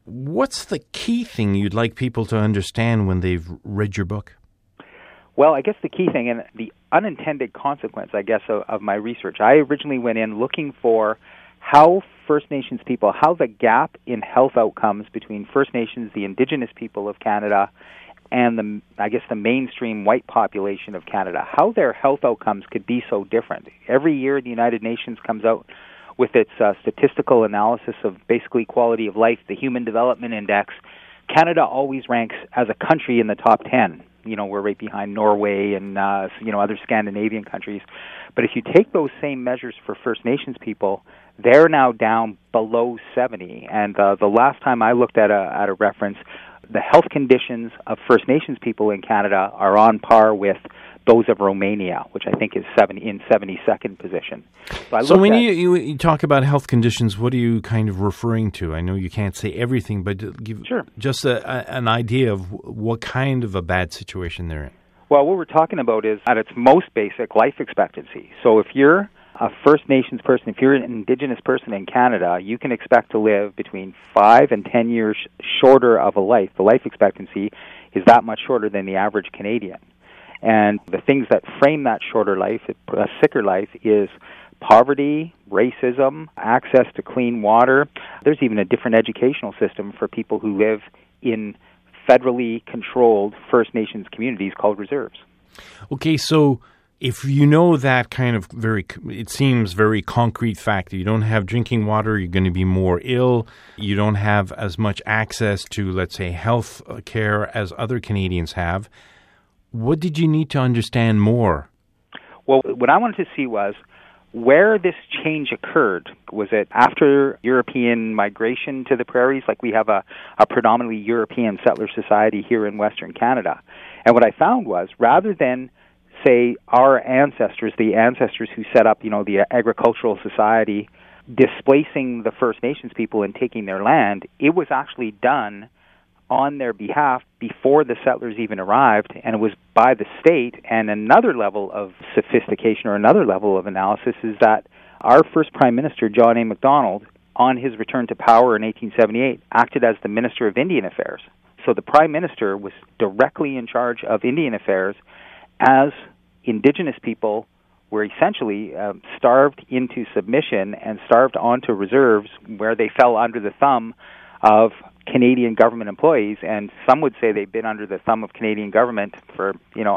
What's the key thing you'd like people to understand when they've read your book? Well, I guess the key thing and the unintended consequence, I guess, of my research, I originally went in looking for how First Nations people, how the gap in health outcomes between First Nations, the Indigenous people of Canada, and the mainstream white population of Canada, how their health outcomes could be so different. Every year the United Nations comes out with its statistical analysis of basically quality of life, the Human Development Index. Canada always ranks as a country in the top 10. We're right behind Norway and, other Scandinavian countries. But if you take those same measures for First Nations people, they're now down below 70. And the last time I looked at a reference, the health conditions of First Nations people in Canada are on par with those of Romania, which I think is in 72nd position. So when you talk about health conditions, what are you kind of referring to? I know you can't say everything, but give just an idea of what kind of a bad situation they're in. Well, what we're talking about is, at its most basic, life expectancy. So if you're a First Nations person, if you're an Indigenous person in Canada, you can expect to live between 5 and 10 years shorter of a life. The life expectancy is that much shorter than the average Canadian. And the things that frame that shorter life, a sicker life, is poverty, racism, access to clean water. There's even a different educational system for people who live in federally controlled First Nations communities called reserves. Okay, so if you know that kind of it seems very concrete fact that you don't have drinking water, you're going to be more ill, you don't have as much access to, let's say, health care as other Canadians have, what did you need to understand more? Well, what I wanted to see was where this change occurred. Was it after European migration to the prairies? Like, we have a predominantly European settler society here in Western Canada. And what I found was, rather than, say, our ancestors, the ancestors who set up, the agricultural society, displacing the First Nations people and taking their land, it was actually done on their behalf before the settlers even arrived, and it was by the state. And another level of sophistication or another level of analysis is that our first Prime Minister, John A. Macdonald, on his return to power in 1878, acted as the Minister of Indian Affairs. So the Prime Minister was directly in charge of Indian Affairs as Indigenous people were essentially starved into submission and starved onto reserves where they fell under the thumb of Canadian government employees, and some would say they've been under the thumb of Canadian government for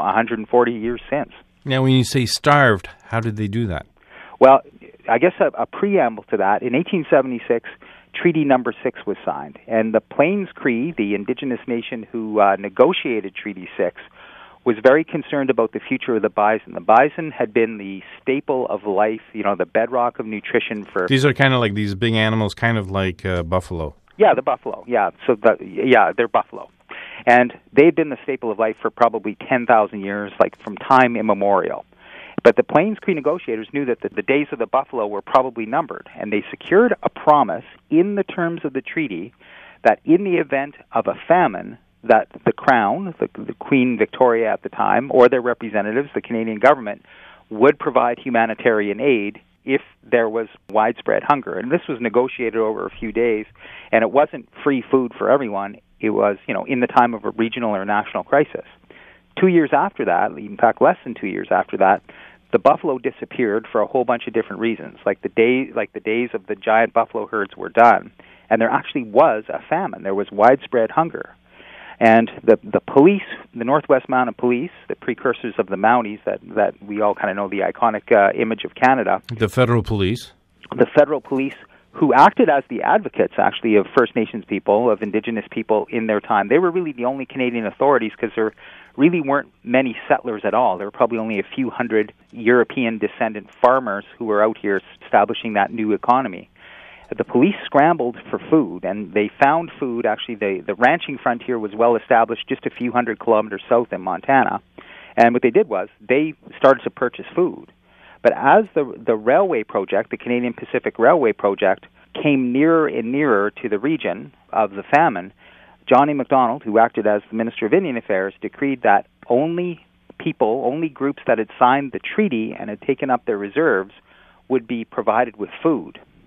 140 years since. Now, when you say starved, how did they do that? Well, I guess a preamble to that, in 1876, Treaty Number 6 was signed, and the Plains Cree, the Indigenous nation who negotiated Treaty 6, was very concerned about the future of the bison. The bison had been the staple of life, the bedrock of nutrition for... These are kind of like these big animals, kind of like buffalo. Yeah, the buffalo. Yeah, they're buffalo. And they'd been the staple of life for probably 10,000 years, like from time immemorial. But the Plains Cree negotiators knew that the days of the buffalo were probably numbered, and they secured a promise in the terms of the treaty that in the event of a famine, that the Crown, the Queen Victoria at the time, or their representatives, the Canadian government, would provide humanitarian aid if there was widespread hunger. And this was negotiated over a few days, and it wasn't free food for everyone. It was, in the time of a regional or national crisis. 2 years after that, in fact, less than 2 years after that, the buffalo disappeared for a whole bunch of different reasons. Like the days of the giant buffalo herds were done, and there actually was a famine. There was widespread hunger. And the police, the Northwest Mounted Police, the precursors of the Mounties that we all kind of know, the iconic image of Canada. The federal police. The federal police, who acted as the advocates, actually, of First Nations people, of Indigenous people in their time. They were really the only Canadian authorities because there really weren't many settlers at all. There were probably only a few hundred European descendant farmers who were out here establishing that new economy. The police scrambled for food, and they found food. Actually, the ranching frontier was well established just a few hundred kilometers south in Montana. And what they did was they started to purchase food. But as the railway project, the Canadian Pacific Railway project, came nearer and nearer to the region of the famine, John A. Macdonald, who acted as the Minister of Indian Affairs, decreed that only groups that had signed the treaty and had taken up their reserves would be provided with food.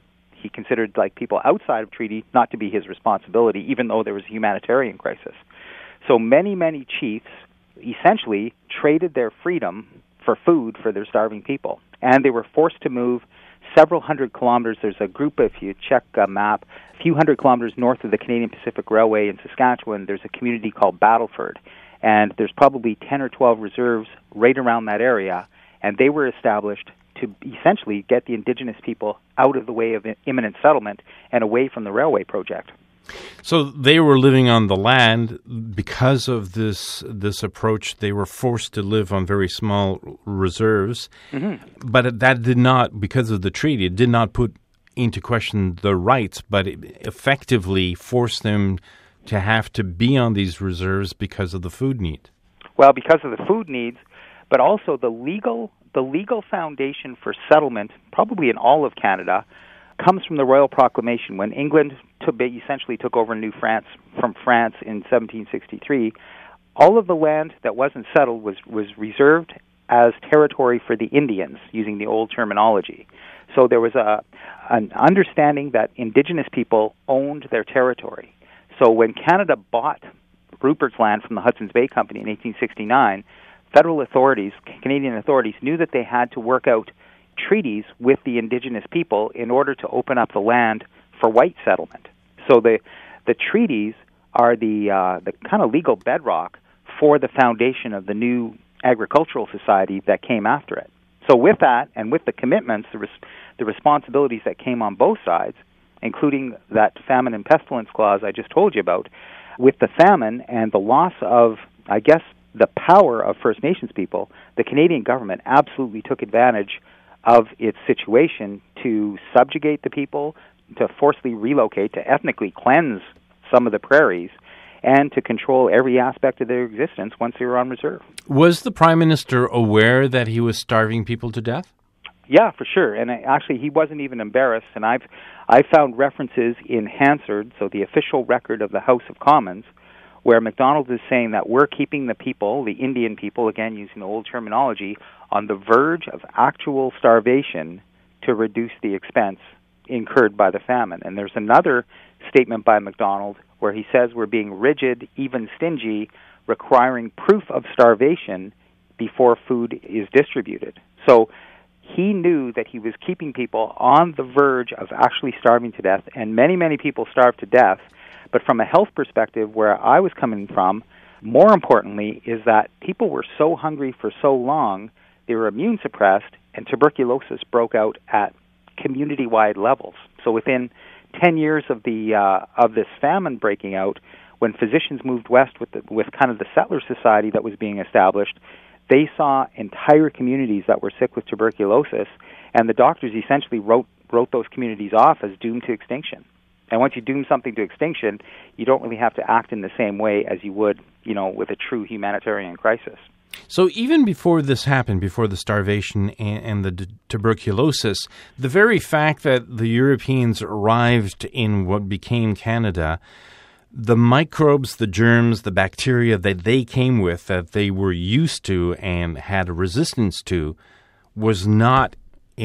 he considered like people outside of treaty not to be his responsibility, even though there was a humanitarian crisis. So many, many chiefs essentially traded their freedom for food for their starving people. And they were forced to move several hundred kilometers. There's a group, if you check a map, a few hundred kilometers north of the Canadian Pacific Railway in Saskatchewan, there's a community called Battleford. And there's probably 10 or 12 reserves right around that area. And they were established to essentially get the indigenous people out of the way of imminent settlement and away from the railway project. So they were living on the land. Because of this approach, they were forced to live on very small reserves. Mm-hmm. But that did not, because of the treaty, it did not put into question the rights, but it effectively forced them to have to be on these reserves because of the food need. Well, because of the food needs, but also the legal foundation for settlement, probably in all of Canada, comes from the Royal Proclamation. When England essentially took over New France from France in 1763, all of the land that wasn't settled was reserved as territory for the Indians, using the old terminology. So there was an understanding that indigenous people owned their territory. So when Canada bought Rupert's Land from the Hudson's Bay Company in 1869, federal authorities, Canadian authorities, knew that they had to work out treaties with the indigenous people in order to open up the land for white settlement. So the treaties are the kind of legal bedrock for the foundation of the new agricultural society that came after it. So with that, and with the commitments, the responsibilities that came on both sides, including that famine and pestilence clause I just told you about, with the famine and the loss of, I guess, the power of First Nations people, the Canadian government absolutely took advantage of its situation to subjugate the people, to forcibly relocate, to ethnically cleanse some of the prairies, and to control every aspect of their existence once they were on reserve. Was the Prime Minister aware that he was starving people to death? Yeah, for sure. And actually, he wasn't even embarrassed. And I found references in Hansard, so the official record of the House of Commons, where Macdonald is saying that we're keeping the people, the Indian people, again using the old terminology, on the verge of actual starvation to reduce the expense incurred by the famine. And there's another statement by Macdonald where he says we're being rigid, even stingy, requiring proof of starvation before food is distributed. So he knew that he was keeping people on the verge of actually starving to death, and many, many people starved to death. But from a health perspective, where I was coming from, more importantly, is that people were so hungry for so long, they were immune suppressed, and tuberculosis broke out at community-wide levels. So within 10 years of this famine breaking out, when physicians moved west with kind of the settler society that was being established, they saw entire communities that were sick with tuberculosis, and the doctors essentially wrote those communities off as doomed to extinction. And once you doom something to extinction, you don't really have to act in the same way as you would, with a true humanitarian crisis. So even before this happened, before the starvation and the tuberculosis, the very fact that the Europeans arrived in what became Canada, the microbes, the germs, the bacteria that they came with, that they were used to and had a resistance to, was not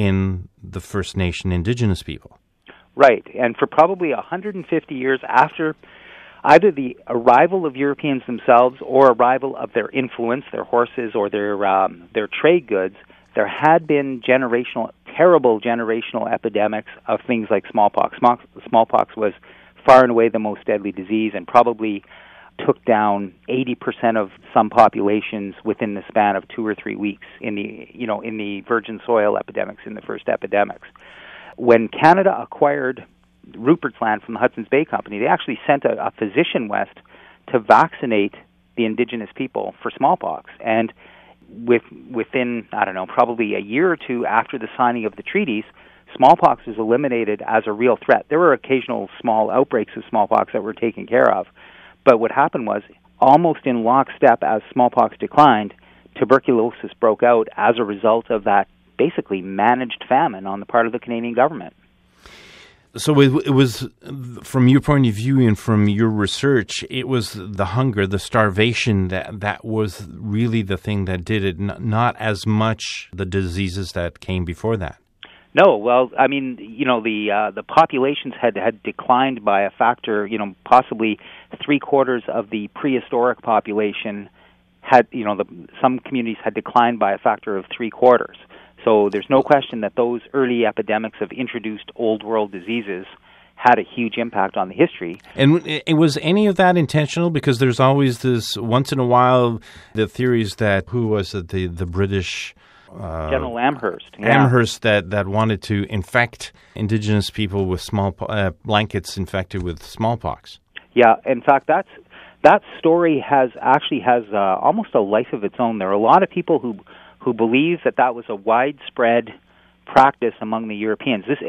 in the First Nation Indigenous people. Right, and for probably 150 years after either the arrival of Europeans themselves or arrival of their influence, their horses or their trade goods, there had been terrible generational epidemics of things like smallpox. Smallpox was far and away the most deadly disease and probably took down 80% of some populations within the span of 2 or 3 weeks in the virgin soil epidemics, in the first epidemics. When Canada acquired Rupert's Land from the Hudson's Bay Company, they actually sent a physician west to vaccinate the indigenous people for smallpox. And within, probably a year or two after the signing of the treaties, smallpox was eliminated as a real threat. There were occasional small outbreaks of smallpox that were taken care of. But what happened was, almost in lockstep as smallpox declined, tuberculosis broke out as a result of that basically managed famine on the part of the Canadian government. So it was, from your point of view and from your research, it was the hunger, the starvation that was really the thing that did it, not as much the diseases that came before that. No, well, I mean, the populations had declined by a factor, possibly 3/4 of the prehistoric population had, some communities had declined by a factor of 3/4. So there's no question that those early epidemics of introduced old world diseases had a huge impact on the history. And was any of that intentional? Because there's always this, once in a while, the theories that, who was it, the British... General Amherst. Yeah. Amherst that wanted to infect indigenous people with blankets infected with smallpox. Yeah, in fact, that story has almost a life of its own. There are a lot of people who believe that was a widespread practice among the Europeans. This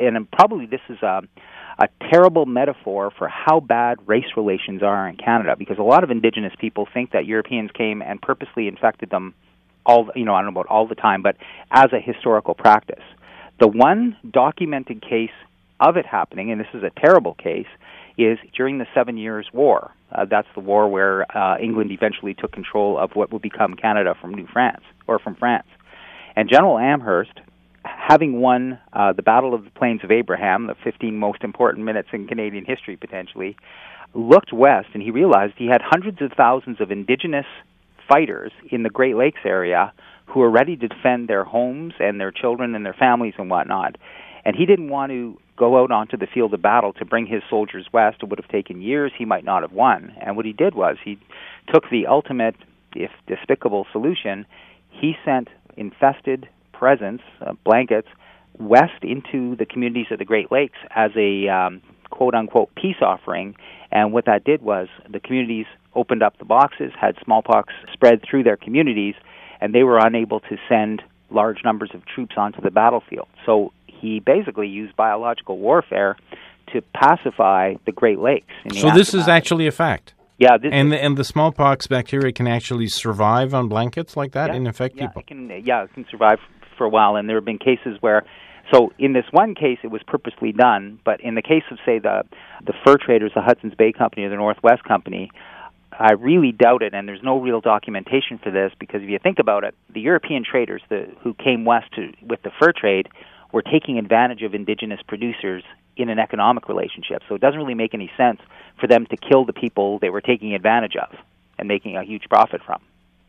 is a terrible metaphor for how bad race relations are in Canada, because a lot of indigenous people think that Europeans came and purposely infected them I don't know about all the time, but as a historical practice. The one documented case of it happening, and this is a terrible case, is during the 7 Years' War. That's the war where England eventually took control of what would become Canada from France. And General Amherst, having won the Battle of the Plains of Abraham, the 15 most important minutes in Canadian history potentially, looked west and he realized he had hundreds of thousands of indigenous fighters in the Great Lakes area who were ready to defend their homes and their children and their families and whatnot. And he didn't want to go out onto the field of battle to bring his soldiers west. It would have taken years. He might not have won. And what he did was he took the ultimate, if despicable, solution. He sent infested presents, blankets, west into the communities of the Great Lakes as a quote-unquote peace offering. And what that did was the communities opened up the boxes, had smallpox spread through their communities, and they were unable to send large numbers of troops onto the battlefield. So he basically used biological warfare to pacify the Great Lakes. So this is actually a fact? Yeah. And the smallpox bacteria can actually survive on blankets like that and infect people? It can survive for a while, and there have been cases where... So in this one case, it was purposely done, but in the case of, say, the fur traders, the Hudson's Bay Company or the Northwest Company, I really doubt it, and there's no real documentation for this, because if you think about it, the European traders who came west with the fur trade were taking advantage of indigenous producers in an economic relationship. So it doesn't really make any sense for them to kill the people they were taking advantage of and making a huge profit from.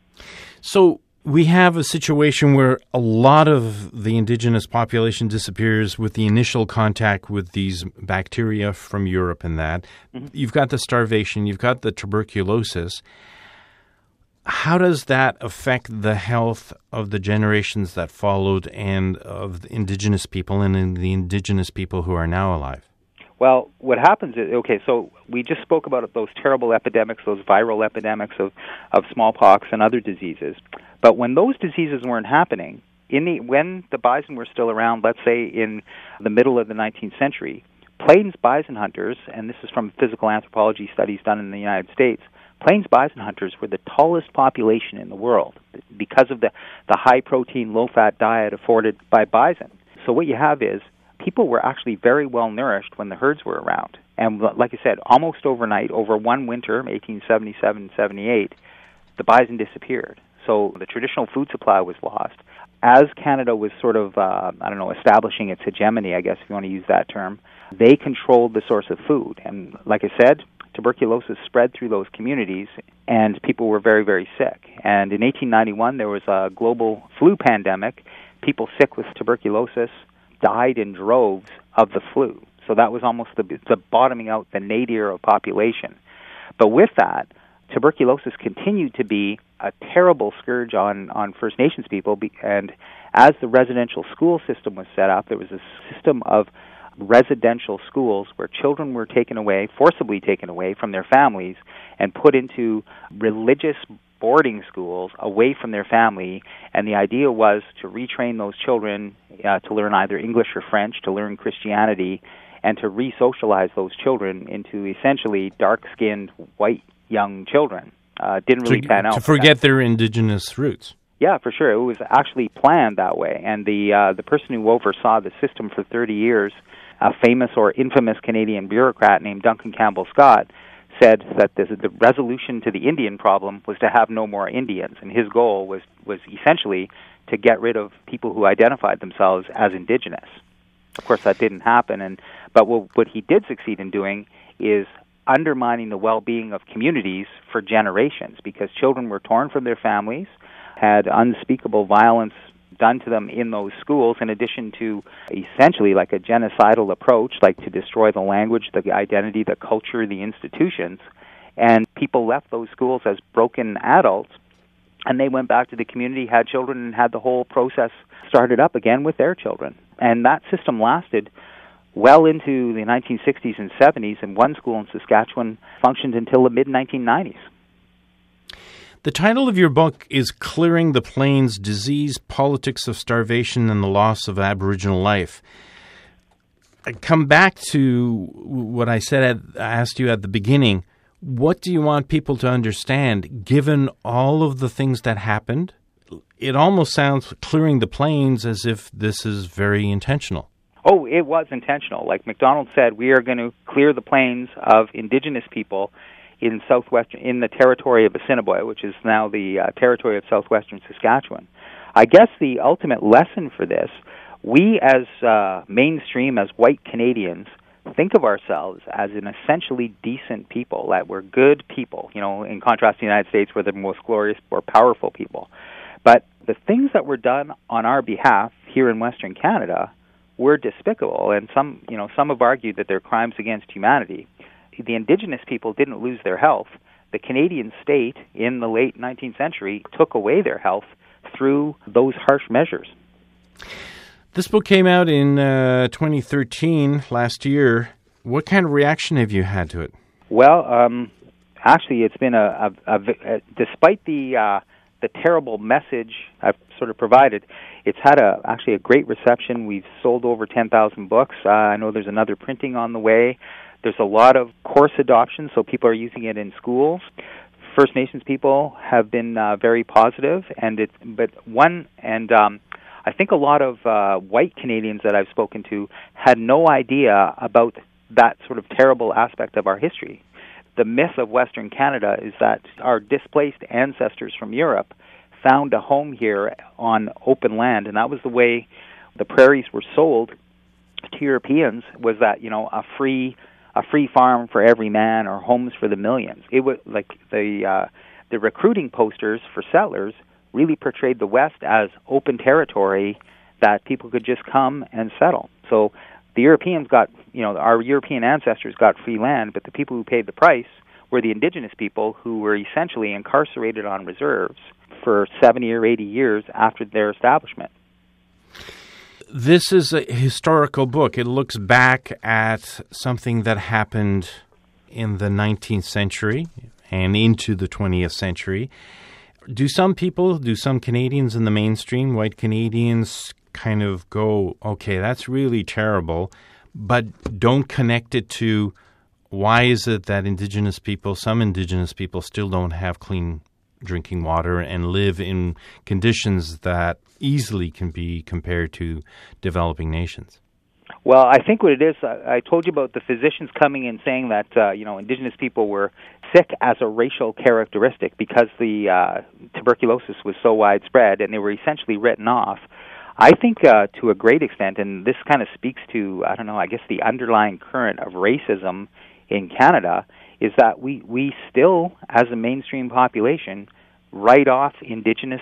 So we have a situation where a lot of the indigenous population disappears with the initial contact with these bacteria from Europe and that. Mm-hmm. You've got the starvation, you've got the tuberculosis. How does that affect the health of the generations that followed and of the indigenous people and the indigenous people who are now alive? Well, what happens is, so we just spoke about those terrible epidemics, those viral epidemics of smallpox and other diseases. But when those diseases weren't happening, when the bison were still around, let's say in the middle of the 19th century, Plains bison hunters, and this is from physical anthropology studies done in the United States, Plains bison hunters were the tallest population in the world because of the high-protein, low-fat diet afforded by bison. So what you have is people were actually very well nourished when the herds were around. And like I said, almost overnight, over one winter, 1877-78, the bison disappeared. So the traditional food supply was lost. As Canada was sort of, establishing its hegemony, I guess if you want to use that term, they controlled the source of food. And like I said, tuberculosis spread through those communities, and people were very, very sick. And in 1891, there was a global flu pandemic. People sick with tuberculosis died in droves of the flu. So that was almost the bottoming out, the nadir of population. But with that, tuberculosis continued to be a terrible scourge on First Nations people, and as the residential school system was set up, there was a system of residential schools where children were forcibly taken away from their families and put into religious boarding schools away from their family, and the idea was to retrain those children to learn either English or French, to learn Christianity, and to re-socialize those children into essentially dark-skinned, white young children. Didn't really pan out. To forget their indigenous roots. Yeah, for sure. It was actually planned that way, and the person who oversaw the system for 30 years, a famous or infamous Canadian bureaucrat named Duncan Campbell Scott, said that the resolution to the Indian problem was to have no more Indians, and his goal was essentially to get rid of people who identified themselves as indigenous. Of course, that didn't happen, but what he did succeed in doing is undermining the well-being of communities for generations, because children were torn from their families, had unspeakable violence done to them in those schools, in addition to essentially like a genocidal approach, like to destroy the language, the identity, the culture, the institutions. And people left those schools as broken adults, and they went back to the community, had children, and had the whole process started up again with their children. And that system lasted well into the 1960s and 70s, and one school in Saskatchewan functioned until the mid-1990s. The title of your book is Clearing the Plains: Disease, Politics of Starvation, and the Loss of Aboriginal Life. I come back to what I asked you at the beginning. What do you want people to understand, given all of the things that happened? It almost sounds, clearing the plains, as if this is very intentional. Oh, it was intentional. Like MacDonald said, we are going to clear the plains of Indigenous people in the territory of Assiniboia, which is now the territory of southwestern Saskatchewan. I guess the ultimate lesson for this, we as mainstream, as white Canadians, think of ourselves as an essentially decent people, that we're good people, in contrast to the United States, where they're the most glorious or powerful people. But the things that were done on our behalf here in Western Canada were despicable, and some have argued that they're crimes against humanity. The Indigenous people didn't lose their health. The Canadian state in the late 19th century took away their health through those harsh measures. This book came out in 2013, last year. What kind of reaction have you had to it? Well, actually, it's been despite the terrible message I've sort of provided, it's had actually a great reception. We've sold over 10,000 books. I know there's another printing on the way. There's a lot of course adoption, so people are using it in schools. First Nations people have been very positive, I think a lot of white Canadians that I've spoken to had no idea about that sort of terrible aspect of our history. The myth of Western Canada is that our displaced ancestors from Europe found a home here on open land, and that was the way the prairies were sold to Europeans, was that, a free farm for every man, or homes for the millions. It was like the recruiting posters for settlers really portrayed the West as open territory that people could just come and settle. So the Europeans got, our European ancestors got free land, but the people who paid the price were the Indigenous people, who were essentially incarcerated on reserves for 70 or 80 years after their establishment. This is a historical book. It looks back at something that happened in the 19th century and into the 20th century. Do some Canadians in the mainstream, white Canadians, kind of go, okay, that's really terrible, but don't connect it to why is it that some Indigenous people still don't have clean drinking water and live in conditions that easily can be compared to developing nations? Well, I think what it is, I told you about the physicians coming and saying that, Indigenous people were sick as a racial characteristic because the tuberculosis was so widespread, and they were essentially written off. I think to a great extent, and this kind of speaks to, the underlying current of racism in Canada, is that we still, as a mainstream population, write off Indigenous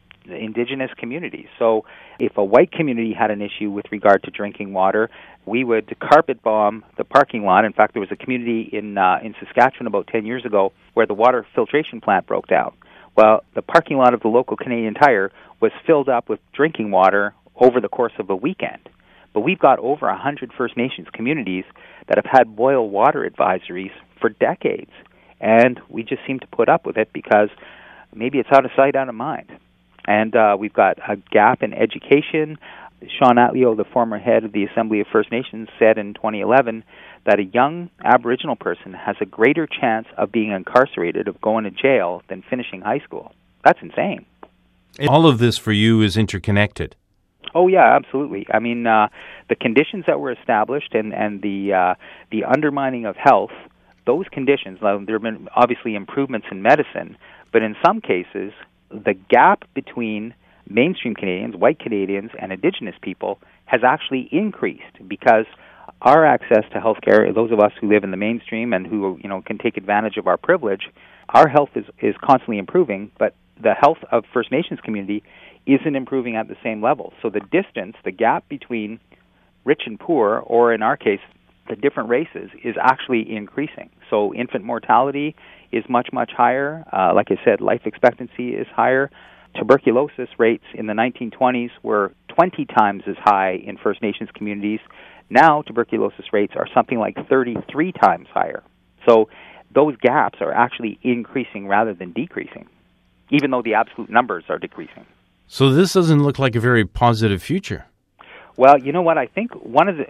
communities. So if a white community had an issue with regard to drinking water, we would carpet bomb the parking lot. In fact, there was a community in Saskatchewan about 10 years ago where the water filtration plant broke down. Well, the parking lot of the local Canadian Tire was filled up with drinking water over the course of a weekend. But we've got over 100 First Nations communities that have had boil water advisories for decades, and we just seem to put up with it because maybe it's out of sight, out of mind. And we've got a gap in education. Sean Atleo, the former head of the Assembly of First Nations, said in 2011 that a young Aboriginal person has a greater chance of being incarcerated, of going to jail, than finishing high school. That's insane. All of this for you is interconnected. Oh, yeah, absolutely. I mean, the conditions that were established and the undermining of health, those conditions, there have been obviously improvements in medicine, but in some cases, the gap between mainstream Canadians, white Canadians, and Indigenous people has actually increased because our access to healthcare, those of us who live in the mainstream and who can take advantage of our privilege, our health is constantly improving, but the health of First Nations community isn't improving at the same level. So the distance, the gap between rich and poor, or in our case, the different races, is actually increasing. So infant mortality is much, much higher. Like I said, life expectancy is higher. Tuberculosis rates in the 1920s were 20 times as high in First Nations communities. Now tuberculosis rates are something like 33 times higher. So those gaps are actually increasing rather than decreasing, even though the absolute numbers are decreasing. So this doesn't look like a very positive future. Well, you know what? I think one of the,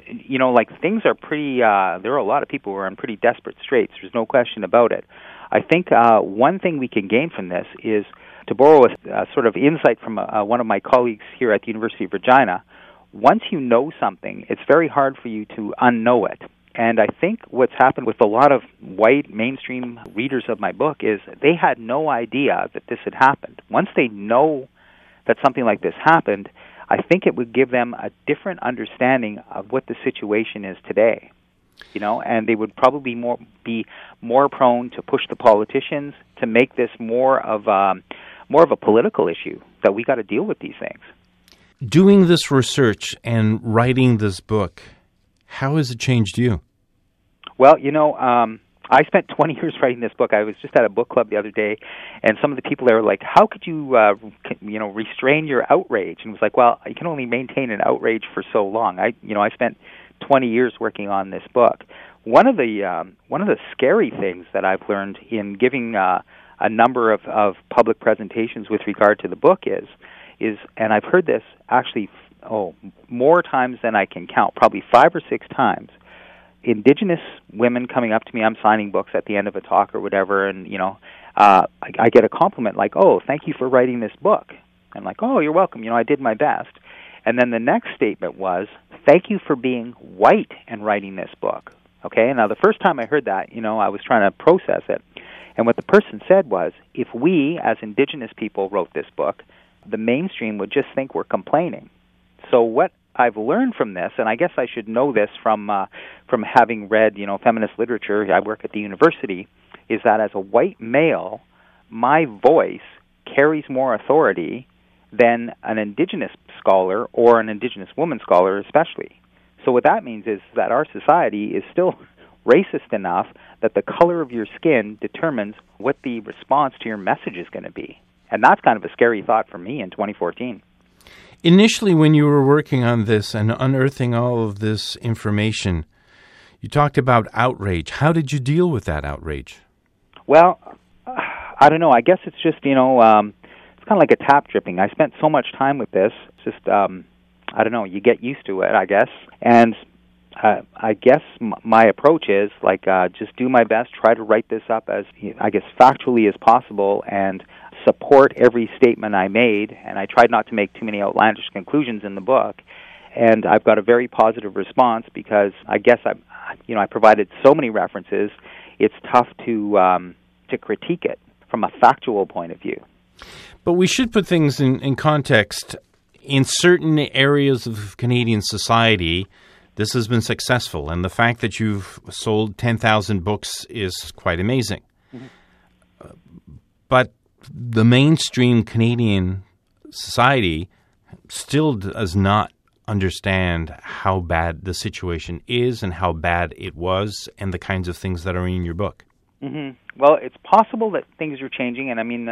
things are pretty, there are a lot of people who are in pretty desperate straits. There's no question about it. I think one thing we can gain from this is, to borrow a sort of insight from one of my colleagues here at the University of Regina, once you know something, it's very hard for you to unknow it. And I think what's happened with a lot of white mainstream readers of my book is they had no idea that this had happened. Once they know that something like this happened, I think it would give them a different understanding of what the situation is today. And they would probably be more prone to push the politicians to make this more of a political issue, that we got to deal with these things. Doing this research and writing this book, how has it changed you? Well, I spent 20 years writing this book. I was just at a book club the other day, and some of the people there were like, how could you, restrain your outrage? And it was like, well, you can only maintain an outrage for so long. I spent 20 years working on this book. One of the scary things that I've learned in giving a number of public presentations with regard to the book is, and I've heard this actually more times than I can count, probably 5 or 6 times, Indigenous women coming up to me. I'm signing books at the end of a talk or whatever, and I get a compliment like, "Oh, thank you for writing this book." I'm like, "Oh, you're welcome. I did my best." And then the next statement was, "Thank you for being white and writing this book." Okay. Now the first time I heard that, I was trying to process it, and what the person said was, if we as Indigenous people wrote this book, the mainstream would just think we're complaining. So what I've learned from this, and I guess I should know this from having read, feminist literature, I work at the university, is that as a white male, my voice carries more authority than an Indigenous scholar or an Indigenous woman scholar especially. So what that means is that our society is still racist enough that the color of your skin determines what the response to your message is going to be. And that's kind of a scary thought for me in 2014. Initially, when you were working on this and unearthing all of this information, you talked about outrage. How did you deal with that outrage? Well, I don't know. I guess it's just, it's kind of like a tap dripping. I spent so much time with this. It's just, I don't know, you get used to it, I guess. And I guess my approach is, just do my best, try to write this up as, factually as possible, and support every statement I made, and I tried not to make too many outlandish conclusions in the book. And I've got a very positive response because I guess I provided so many references. It's tough to critique it from a factual point of view. But we should put things in context. In certain areas of Canadian society, this has been successful, and the fact that you've sold 10,000 books is quite amazing. Mm-hmm. But the mainstream Canadian society still does not understand how bad the situation is and how bad it was and the kinds of things that are in your book. Mm-hmm. Well, it's possible that things are changing, and I mean,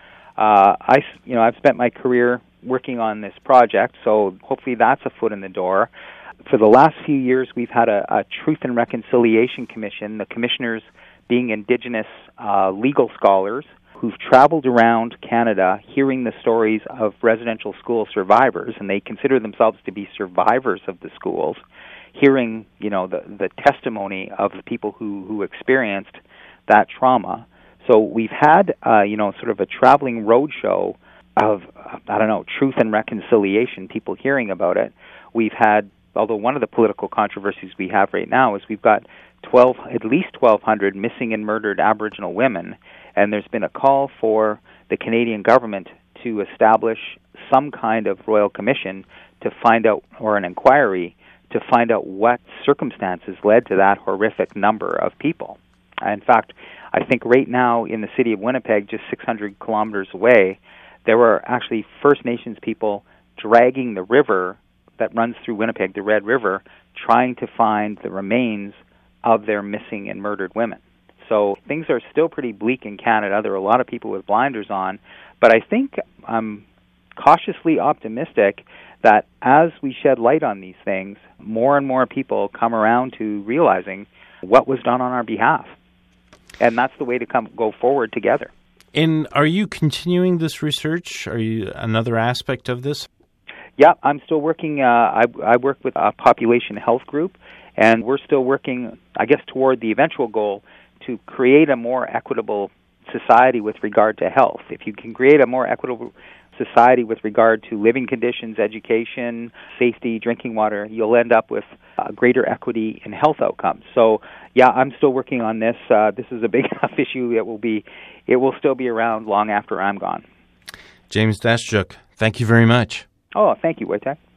I've spent my career working on this project, so hopefully that's a foot in the door. For the last few years, we've had a Truth and Reconciliation Commission, the commissioners being Indigenous legal scholars who've traveled around Canada hearing the stories of residential school survivors, and they consider themselves to be survivors of the schools, hearing, the testimony of the people who experienced that trauma. So we've had, sort of a traveling roadshow of, truth and reconciliation, people hearing about it. We've had, although one of the political controversies we have right now is we've got at least 1,200 missing and murdered Aboriginal women, and there's been a call for the Canadian government to establish some kind of royal commission to find out, or an inquiry to find out what circumstances led to that horrific number of people. In fact, I think right now in the city of Winnipeg, just 600 kilometers away, there were actually First Nations people dragging the river that runs through Winnipeg, the Red River, trying to find the remains of their missing and murdered women. So things are still pretty bleak in Canada. There are a lot of people with blinders on, but I think I'm cautiously optimistic that as we shed light on these things, more and more people come around to realizing what was done on our behalf. And that's the way to go forward together. And are you continuing this research? Are you another aspect of this? Yeah, I'm still working. I work with a population health group, and we're still working, I guess, toward the eventual goal to create a more equitable society with regard to health. If you can create a more equitable society with regard to living conditions, education, safety, drinking water, you'll end up with greater equity in health outcomes. So, yeah, I'm still working on this. This is a big enough issue. It will still be around long after I'm gone. James Dasyuk, thank you very much. Oh, thank you, Wojtek.